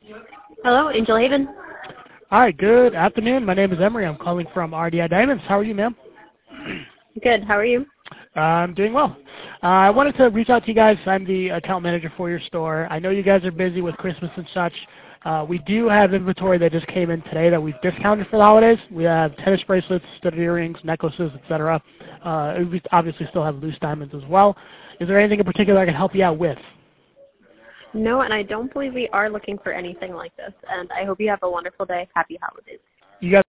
Hello, Angel Haven. Hi, good afternoon. My name is Emery. I'm calling from RDI Diamonds. How are you, ma'am? Good. How are you? I'm doing well. I wanted to reach out to you guys. I'm the account manager for your store. I know you guys are busy with Christmas and such. We do have inventory that just came in today that we've discounted for the holidays. We have tennis bracelets, studded earrings, necklaces, etc. We obviously still have loose diamonds as well. Is there anything in particular I can help you out with? No, and I don't believe we are looking for anything like this. And I hope you have a wonderful day. Happy holidays. You guys